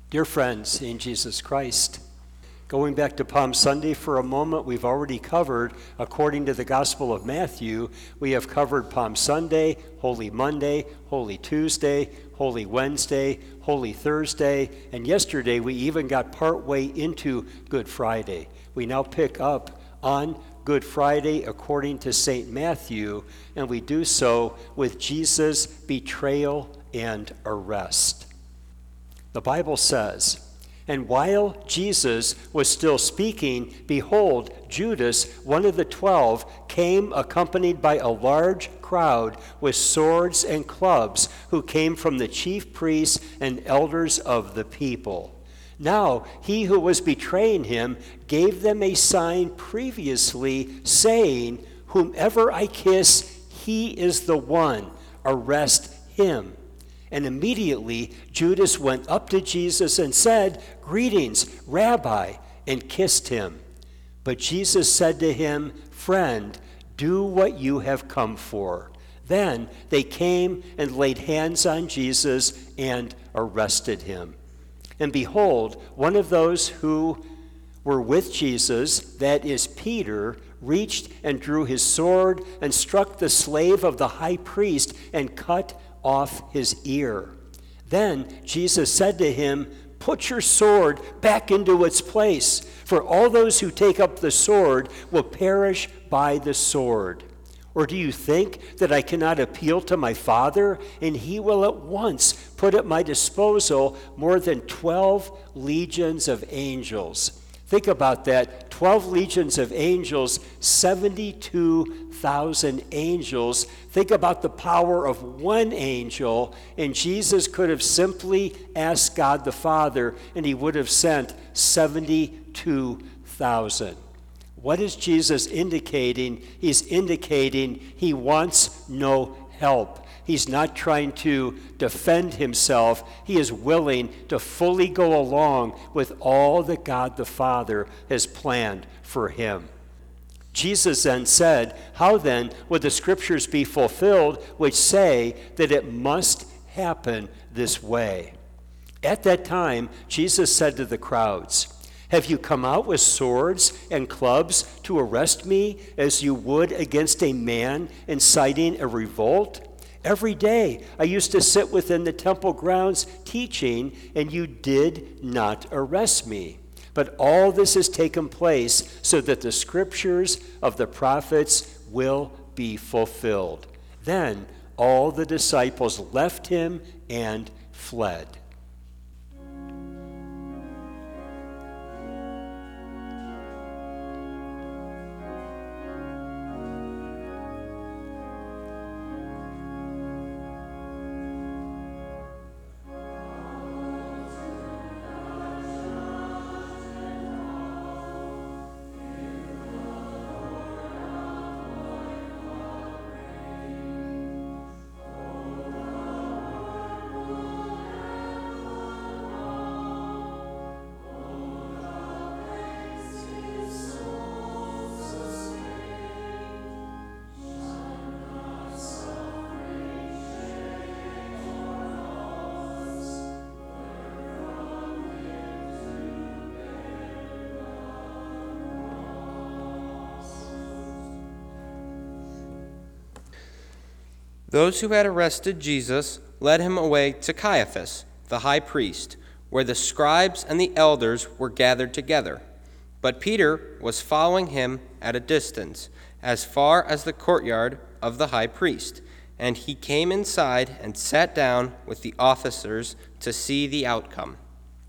Dear friends in Jesus Christ, going back to Palm Sunday for a moment, we've already covered, according to the Gospel of Matthew, we have covered Palm Sunday, Holy Monday, Holy Tuesday, Holy Wednesday, Holy Thursday, and yesterday we even got partway into Good Friday. We now pick up on Good Friday according to St. Matthew, and we do so with Jesus' betrayal and arrest. The Bible says, "And while Jesus was still speaking, behold, Judas, one of the 12, came accompanied by a large crowd with swords and clubs, who came from the chief priests and elders of the people. Now he who was betraying him gave them a sign previously, saying, 'Whomever I kiss, he is the one. Arrest him.' And immediately Judas went up to Jesus and said, 'Greetings, Rabbi,' and kissed him. But Jesus said to him, 'Friend, do what you have come for.' Then they came and laid hands on Jesus and arrested him. And behold, one of those who were with Jesus, that is Peter, reached and drew his sword and struck the slave of the high priest and cut off his ear. Then Jesus said to him, 'Put your sword back into its place, for all those who take up the sword will perish by the sword. Or do you think that I cannot appeal to my Father, and he will at once put at my disposal more than 12 legions of angels?'" Think about that. 12 legions of angels, 72,000 angels. Think about the power of one angel, and Jesus could have simply asked God the Father, and he would have sent 72,000. What is Jesus indicating? He's indicating he wants no help. He's not trying to defend himself. He is willing to fully go along with all that God the Father has planned for him. Jesus then said, "How then would the scriptures be fulfilled which say that it must happen this way?" At that time, Jesus said to the crowds, "Have you come out with swords and clubs to arrest me as you would against a man inciting a revolt? Every day I used to sit within the temple grounds teaching, and you did not arrest me. But all this has taken place so that the scriptures of the prophets will be fulfilled." Then all the disciples left him and fled. Those who had arrested Jesus led him away to Caiaphas, the high priest, where the scribes and the elders were gathered together. But Peter was following him at a distance, as far as the courtyard of the high priest, and he came inside and sat down with the officers to see the outcome.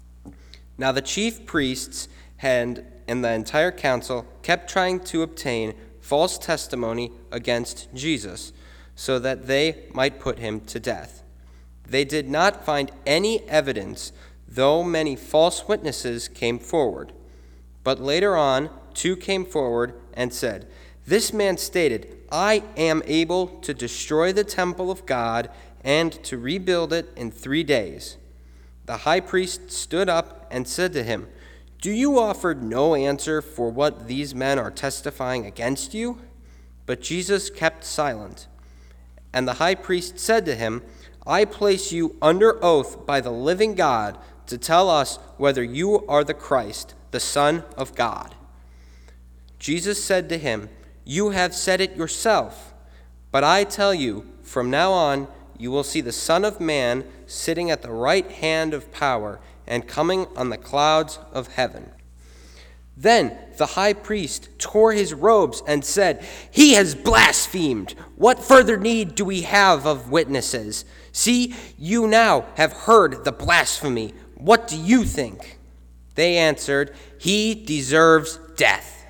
Now the chief priests and the entire council kept trying to obtain false testimony against Jesus, so that they might put him to death. They did not find any evidence, though many false witnesses came forward. But later on, 2 came forward and said, "This man stated, 'I am able to destroy the temple of God and to rebuild it in 3 days.' The high priest stood up and said to him, 'Do you offer no answer for what these men are testifying against you?' But Jesus kept silent. And the high priest said to him, 'I place you under oath by the living God to tell us whether you are the Christ, the Son of God." Jesus said to him, "You have said it yourself, but I tell you, from now on you will see the Son of Man sitting at the right hand of power and coming on the clouds of heaven." Then the high priest tore his robes and said, "He has blasphemed! What further need do we have of witnesses? See, you now have heard the blasphemy. What do you think?" They answered, "He deserves death."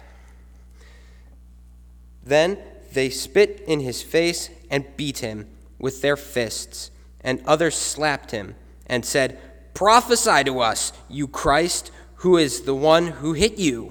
Then they spit in his face and beat him with their fists, and others slapped him and said, "Prophesy to us, you Christ, who is the one who hit you?"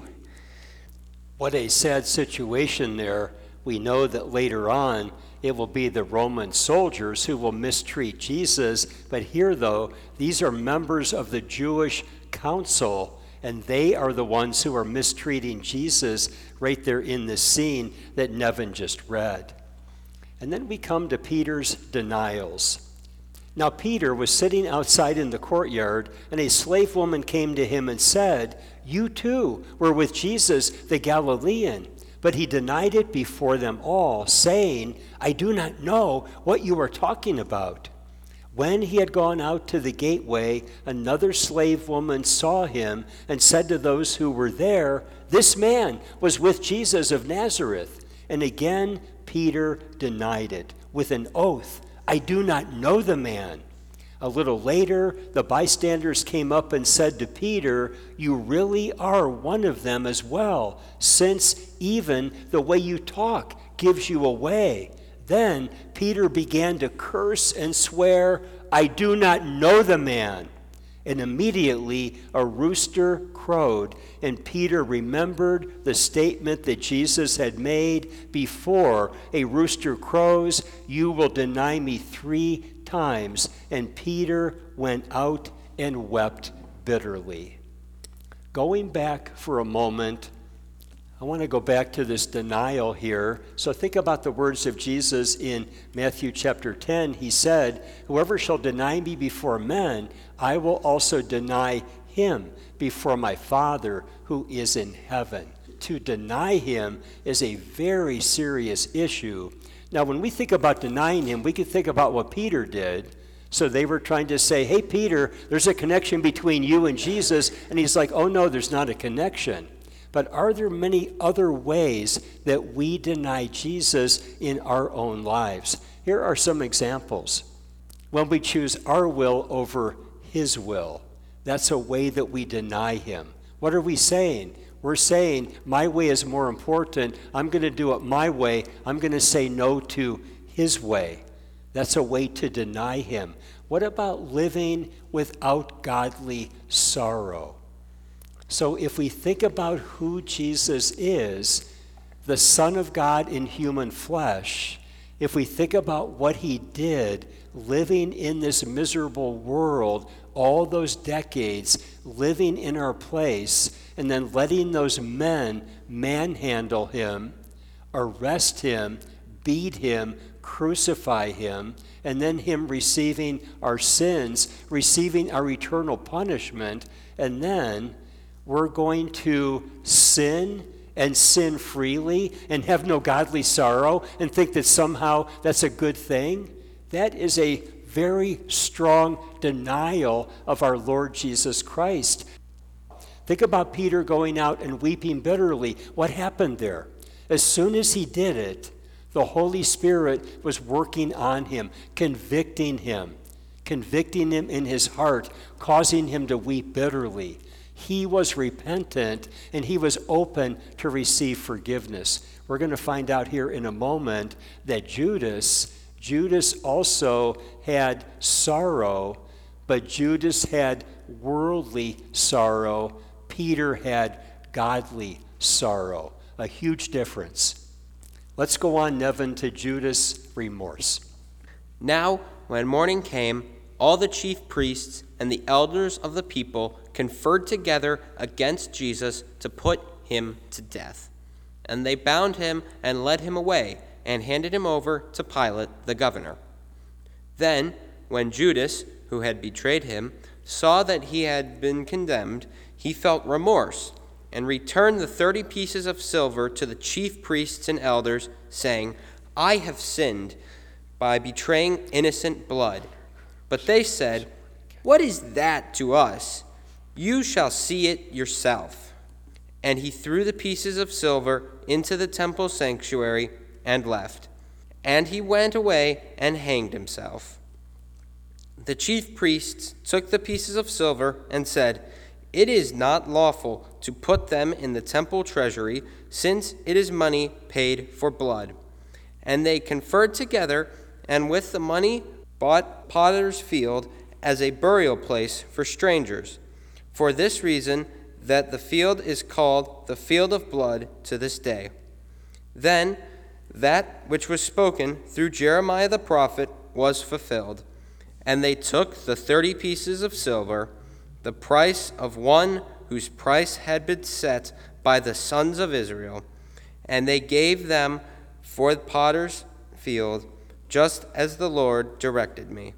What a sad situation there. We know that later on it will be the Roman soldiers who will mistreat Jesus. But here, though, these are members of the Jewish council, and they are the ones who are mistreating Jesus right there in this scene that Nevin just read. And then we come to Peter's denials. Now Peter was sitting outside in the courtyard, and a slave woman came to him and said, "You too were with Jesus the Galilean." But he denied it before them all, saying, "I do not know what you are talking about." When he had gone out to the gateway, another slave woman saw him and said to those who were there, "This man was with Jesus of Nazareth." And again Peter denied it with an oath, "I do not know the man." A little later, the bystanders came up and said to Peter, "You really are one of them as well, since even the way you talk gives you away." Then Peter began to curse and swear, "I do not know the man." And immediately a rooster crowed, and Peter remembered the statement that Jesus had made, "Before a rooster crows, you will deny me 3 times." And Peter went out and wept bitterly. Going back for a moment, I want to go back to this denial here. So think about the words of Jesus in Matthew chapter 10. He said, "Whoever shall deny me before men, I will also deny him before my Father who is in heaven." To deny him is a very serious issue. Now, when we think about denying him, we can think about what Peter did. So they were trying to say, "Hey, Peter, there's a connection between you and Jesus." And he's like, "Oh, no, there's not a connection." But are there many other ways that we deny Jesus in our own lives? Here are some examples. When we choose our will over his will, that's a way that we deny him. What are we saying? We're saying, my way is more important. I'm going to do it my way. I'm going to say no to his way. That's a way to deny him. What about living without godly sorrow? So if we think about who Jesus is, the Son of God in human flesh, if we think about what he did living in this miserable world, all those decades, living in our place, and then letting those men manhandle him, arrest him, beat him, crucify him, and then him receiving our sins, receiving our eternal punishment, and then we're going to sin and sin freely and have no godly sorrow and think that somehow that's a good thing. That is a very strong denial of our Lord Jesus Christ. Think about Peter going out and weeping bitterly. What happened there? As soon as he did it, the Holy Spirit was working on him, convicting him in his heart, causing him to weep bitterly. He was repentant, and he was open to receive forgiveness. We're going to find out here in a moment that Judas also had sorrow, but Judas had worldly sorrow. Peter had godly sorrow. A huge difference. Let's go on, Nevin, to Judas' remorse. Now, when morning came, all the chief priests and the elders of the people conferred together against Jesus to put him to death. And they bound him and led him away and handed him over to Pilate the governor. Then, when Judas, who had betrayed him, saw that he had been condemned, he felt remorse and returned the 30 pieces of silver to the chief priests and elders, saying, I have sinned by betraying innocent blood. But they said, What is that to us? You shall see it yourself. And he threw the pieces of silver into the temple sanctuary and left. And he went away and hanged himself. The chief priests took the pieces of silver and said, It is not lawful to put them in the temple treasury, since it is money paid for blood. And they conferred together, and with the money bought Potter's Field as a burial place for strangers. For this reason, that the field is called the Field of Blood to this day. Then that which was spoken through Jeremiah the prophet was fulfilled. And they took the 30 pieces of silver, the price of one whose price had been set by the sons of Israel, and they gave them for the Potter's Field, just as the Lord directed me.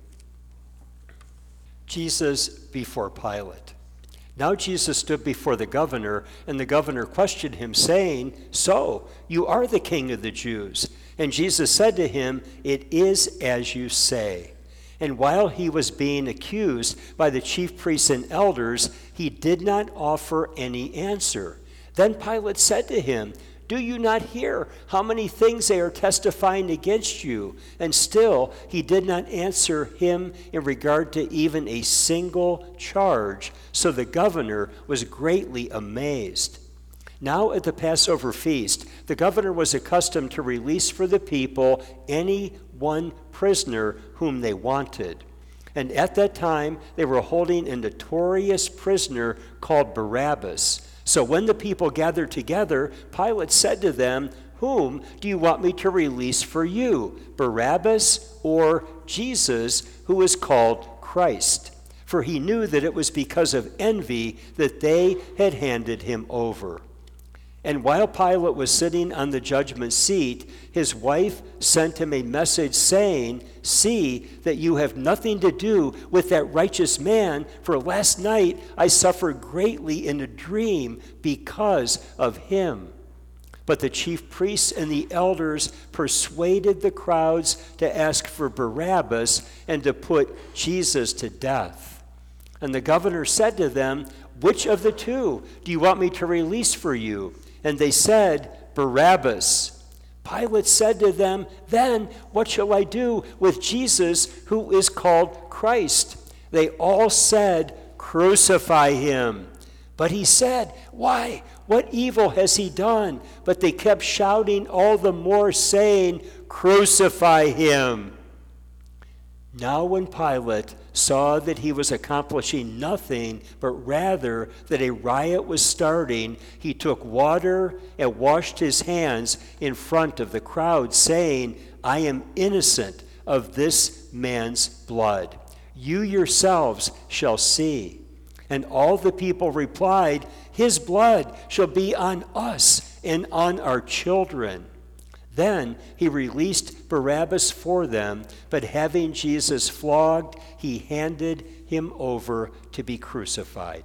Jesus before Pilate. Now Jesus stood before the governor, and the governor questioned him, saying, So, you are the king of the Jews? And Jesus said to him, It is as you say. And while he was being accused by the chief priests and elders, he did not offer any answer. Then Pilate said to him, Do you not hear how many things they are testifying against you? And still he did not answer him in regard to even a single charge. So the governor was greatly amazed. Now at the Passover feast, the governor was accustomed to release for the people any one prisoner whom they wanted. And at that time, they were holding a notorious prisoner called Barabbas. So when the people gathered together, Pilate said to them, Whom do you want me to release for you, Barabbas or Jesus, who is called Christ? For he knew that it was because of envy that they had handed him over. And while Pilate was sitting on the judgment seat, his wife sent him a message saying, See that you have nothing to do with that righteous man, for last night I suffered greatly in a dream because of him. But the chief priests and the elders persuaded the crowds to ask for Barabbas and to put Jesus to death. And the governor said to them, Which of the two do you want me to release for you? And they said, Barabbas. Pilate said to them, Then what shall I do with Jesus, who is called Christ? They all said, Crucify him. But he said, Why? What evil has he done? But they kept shouting all the more, saying, Crucify him. Now when Pilate saw that he was accomplishing nothing, but rather that a riot was starting, he took water and washed his hands in front of the crowd, saying, I am innocent of this man's blood. You yourselves shall see. And all the people replied, His blood shall be on us and on our children. Then he released Barabbas for them, but having Jesus flogged, he handed him over to be crucified.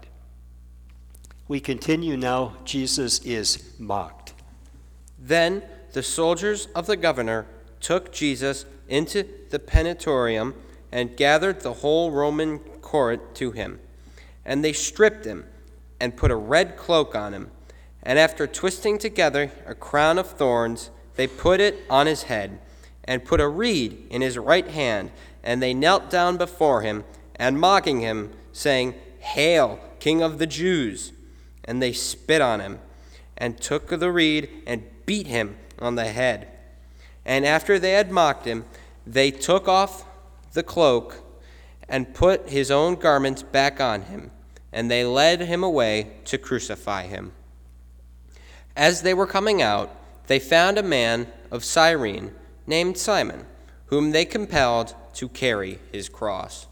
We continue now. Jesus is mocked. Then the soldiers of the governor took Jesus into the praetorium and gathered the whole Roman court to him. And they stripped him and put a red cloak on him. And after twisting together a crown of thorns, they put it on his head, and put a reed in his right hand, and they knelt down before him, and mocking him, saying, Hail, King of the Jews! And they spit on him, and took the reed, and beat him on the head. And after they had mocked him, they took off the cloak, and put his own garments back on him, and they led him away to crucify him. As they were coming out, they found a man of Cyrene named Simon, whom they compelled to carry his cross.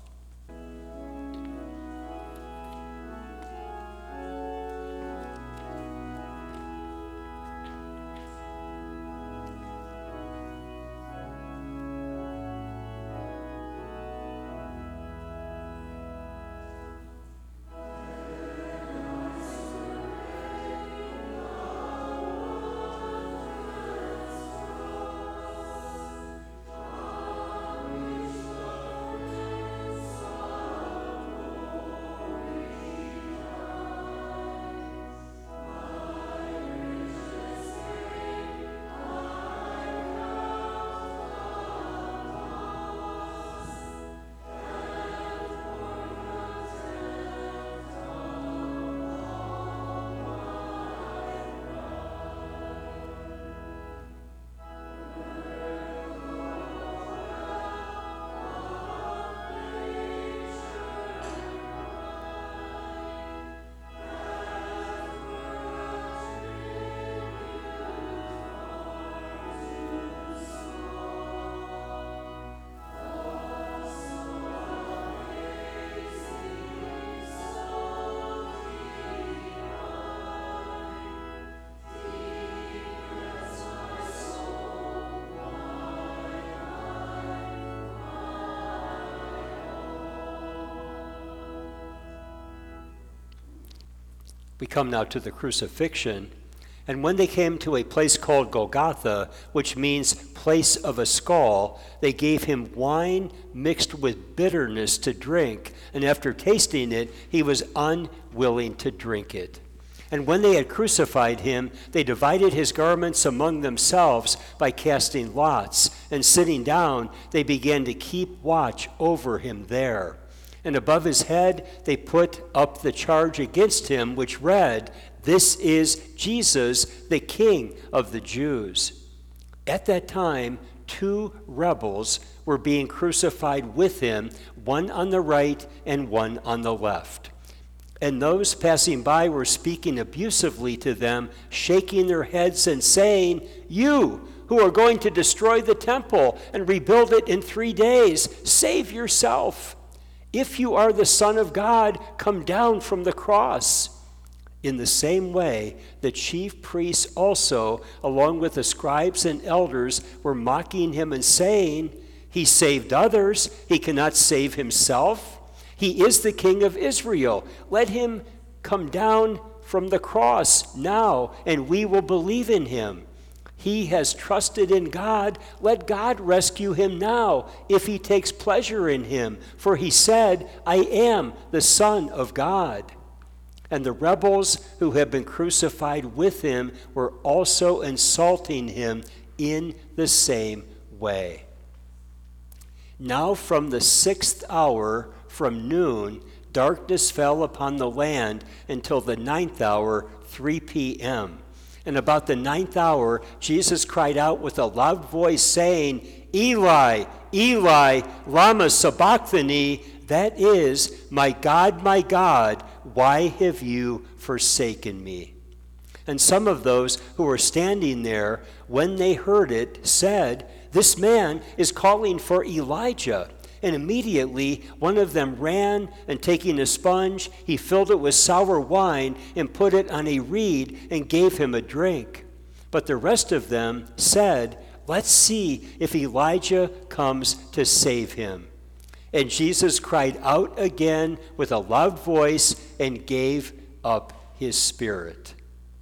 We come now to the crucifixion. And when they came to a place called Golgotha, which means place of a skull, they gave him wine mixed with bitterness to drink. And after tasting it, he was unwilling to drink it. And when they had crucified him, they divided his garments among themselves by casting lots. And sitting down, they began to keep watch over him there. And above his head, they put up the charge against him, which read, "This is Jesus, the King of the Jews." At that time, 2 rebels were being crucified with him, one on the right and one on the left. And those passing by were speaking abusively to them, shaking their heads and saying, "You who are going to destroy the temple and rebuild it in 3 days, save yourself. If you are the Son of God, come down from the cross." In the same way, the chief priests also, along with the scribes and elders, were mocking him and saying, "He saved others, he cannot save himself. He is the King of Israel. Let him come down from the cross now, and we will believe in him. He has trusted in God. Let God rescue him now, if he takes pleasure in him. For he said, 'I am the Son of God.'" And the rebels who had been crucified with him were also insulting him in the same way. Now from the 6th hour, from noon, darkness fell upon the land until the 9th hour, 3 p.m. And about the 9th hour, Jesus cried out with a loud voice, saying, "Eli, Eli, lama sabachthani," that is, my God, why have you forsaken me?" And some of those who were standing there, when they heard it, said, "This man is calling for Elijah." And immediately one of them ran, and taking a sponge, he filled it with sour wine and put it on a reed and gave him a drink. But the rest of them said, "Let's see if Elijah comes to save him." And Jesus cried out again with a loud voice and gave up his spirit.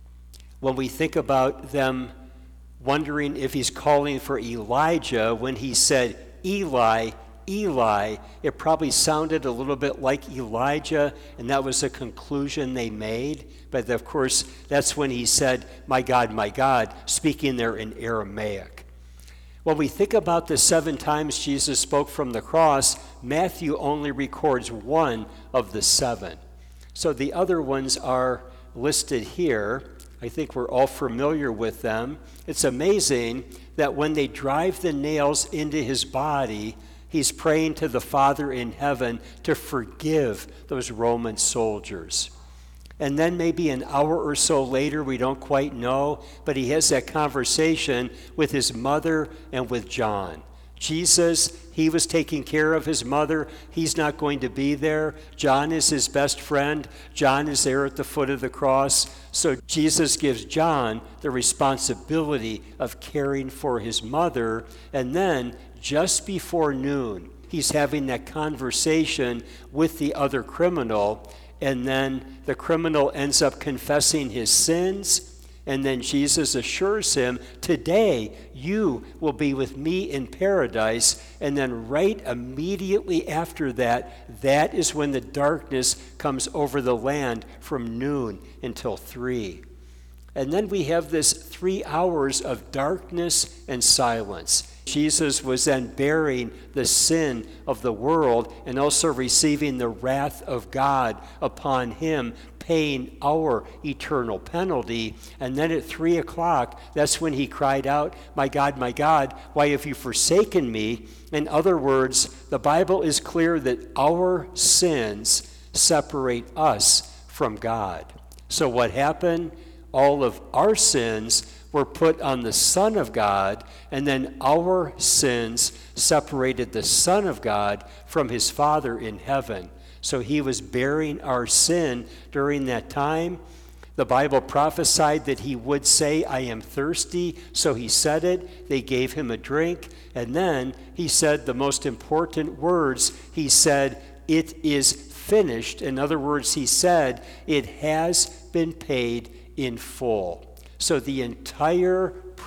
When we think about them wondering if he's calling for Elijah, when he said, "Eli, Eli," it probably sounded a little bit like Elijah, and that was a conclusion they made. But of course, that's when he said, my God," speaking there in Aramaic. When we think about the 7 times Jesus spoke from the cross, Matthew only records 1 of the 7. So the other ones are listed here. I think we're all familiar with them. It's amazing that when they drive the nails into his body, he's praying to the Father in heaven to forgive those Roman soldiers. And then maybe an hour or so later, we don't quite know, but he has that conversation with his mother and with John. Jesus, he was taking care of his mother. He's not going to be there. John is his best friend. John is there at the foot of the cross. So Jesus gives John the responsibility of caring for his mother. And then, just before noon, he's having that conversation with the other criminal. And then the criminal ends up confessing his sins. And then Jesus assures him, "Today you will be with me in paradise." And then right immediately after that, that is when the darkness comes over the land from noon until 3. And then we have this 3 hours of darkness and silence. Jesus was then bearing the sin of the world and also receiving the wrath of God upon him, paying our eternal penalty. And then at 3 o'clock, that's when he cried out, my God, why have you forsaken me?" In other words, the Bible is clear that our sins separate us from God. So what happened? All of our sins were put on the Son of God, and then our sins separated the Son of God from his Father in heaven. So he was bearing our sin during that time. The Bible prophesied that he would say, "I am thirsty," so he said it. They gave him a drink, and then he said the most important words. He said, "It is finished. In other words, he said, it has been paid in full. So the entire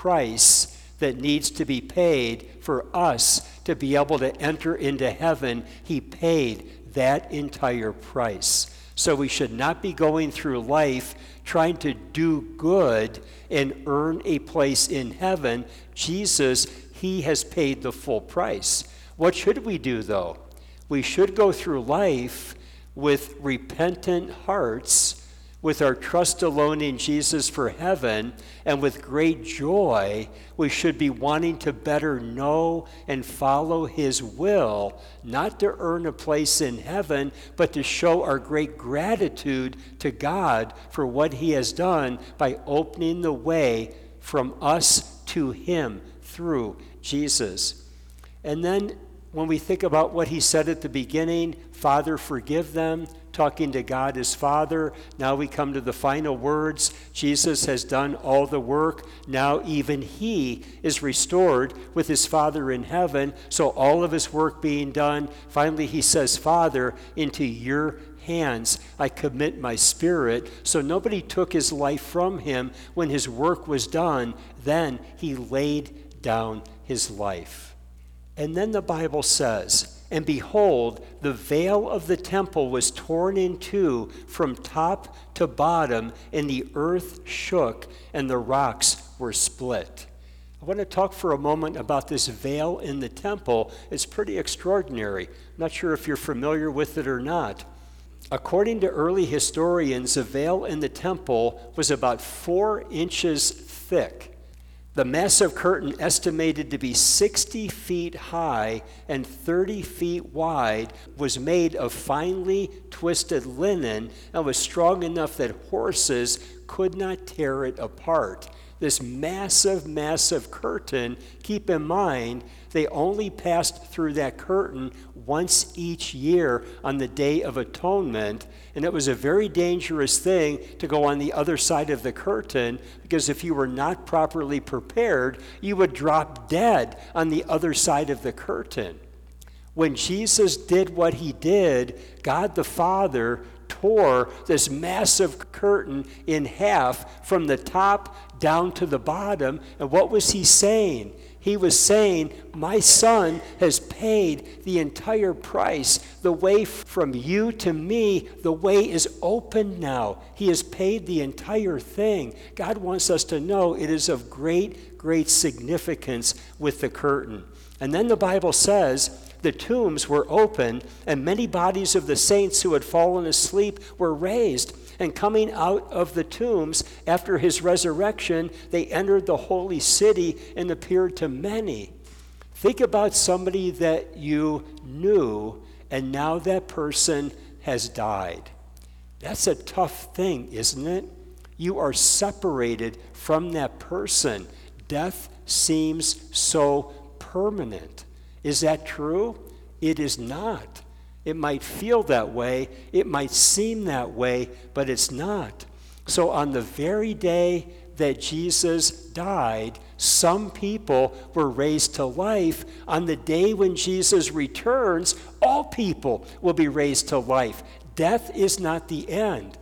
price that needs to be paid for us to be able to enter into heaven, he paid that entire price. So we should not be going through life trying to do good and earn a place in heaven. Jesus, he has paid the full price. What should we do, though? We should go through life with repentant hearts, with our trust alone in Jesus for heaven, and with great joy. We should be wanting to better know and follow his will, not to earn a place in heaven, but to show our great gratitude to God for what he has done by opening the way from us to him through Jesus. And then when we think about what he said at the beginning, Father, forgive them, talking to God as Father. Now we come to the final words. Jesus has done all the work. Now even he is restored with his Father in heaven. So all of his work being done, finally he says, Father, into your hands I commit my spirit. So nobody took his life from him when his work was done. Then he laid down his life. And then the Bible says, and behold, the veil of the temple was torn in two from top to bottom, and the earth shook, and the rocks were split. I want to talk for a moment about this veil in the temple. It's pretty extraordinary. I'm not sure if you're familiar with it or not. According to early historians, the veil in the temple was about 4 inches thick. The massive curtain, estimated to be 60 feet high and 30 feet wide, was made of finely twisted linen and was strong enough that horses could not tear it apart. This massive, massive curtain, keep in mind, they only passed through that curtain once each year on the Day of Atonement, and it was a very dangerous thing to go on the other side of the curtain, because if you were not properly prepared, you would drop dead on the other side of the curtain. When Jesus did what he did, God the Father tore this massive curtain in half from the top down to the bottom. And what was he saying? He was saying, my son has paid the entire price. The way from you to me, the way is open now. He has paid the entire thing. God wants us to know it is of great, great significance with the curtain. And then the Bible says, the tombs were open, and many bodies of the saints who had fallen asleep were raised. And coming out of the tombs after his resurrection, they entered the holy city and appeared to many. Think about somebody that you knew, and now that person has died. That's a tough thing, isn't it? You are separated from that person. Death seems so permanent. Is that true? It is not. It might feel that way, it might seem that way, but it's not. So on the very day that Jesus died, some people were raised to life. On the day when Jesus returns, all people will be raised to life. Death is not the end.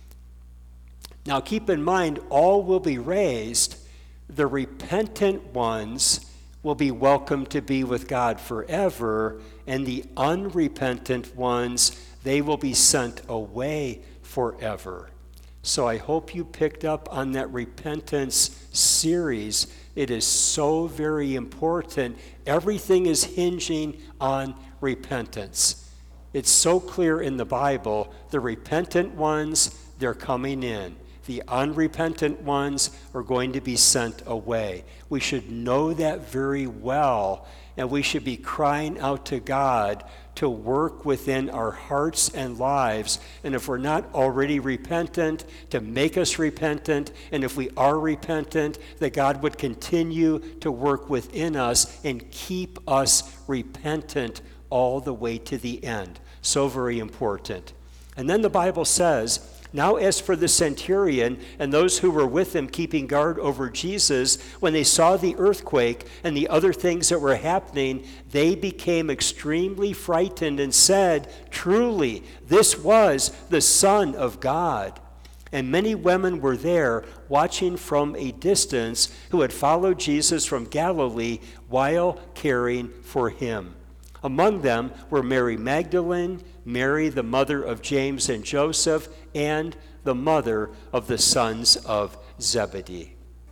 Now keep in mind, all will be raised. The repentant ones will be welcome to be with God forever, and the unrepentant ones, they will be sent away forever. So I hope you picked up on that repentance series. It is so very important. Everything is hinging on repentance. It's so clear in the Bible. The repentant ones, they're coming in. The unrepentant ones are going to be sent away. We should know that very well, and we should be crying out to God to work within our hearts and lives. And if we're not already repentant, to make us repentant. And if we are repentant, that God would continue to work within us and keep us repentant all the way to the end. So very important. And then the Bible says, Now as for the centurion and those who were with him keeping guard over Jesus, when they saw the earthquake and the other things that were happening, they became extremely frightened and said, "Truly, this was the Son of God." And many women were there watching from a distance who had followed Jesus from Galilee while caring for him. Among them were Mary Magdalene, Mary the mother of James and Joseph, and the mother of the sons of Zebedee.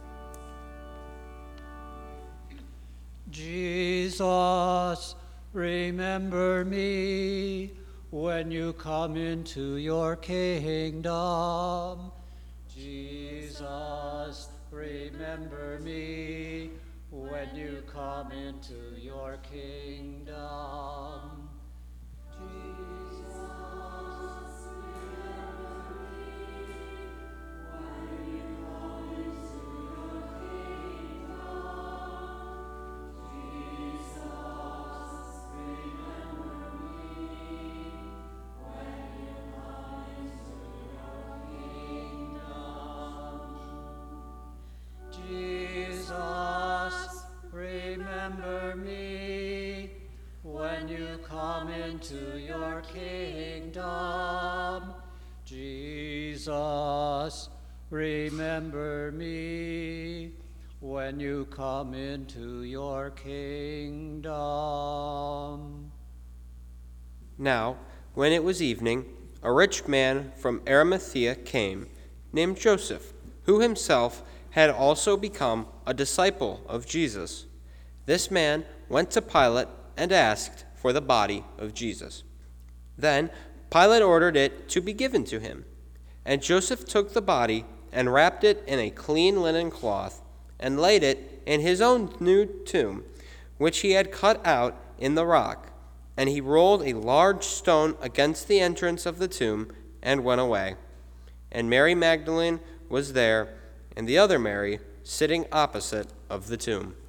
Jesus, remember me when you come into your kingdom. Jesus, remember me when you come into your kingdom. Jesus, remember me when you come into your kingdom. Jesus, remember me when you come into your kingdom. Jesus, remember me when you come into your kingdom. Jesus, remember me when you come into your kingdom. Now, when it was evening, a rich man from Arimathea came, named Joseph, who himself had also become a disciple of Jesus. This man went to Pilate and asked for the body of Jesus. Then Pilate ordered it to be given to him. And Joseph took the body and wrapped it in a clean linen cloth and laid it in his own new tomb, which he had cut out in the rock. And he rolled a large stone against the entrance of the tomb and went away. And Mary Magdalene was there, and the other Mary sitting opposite of the tomb.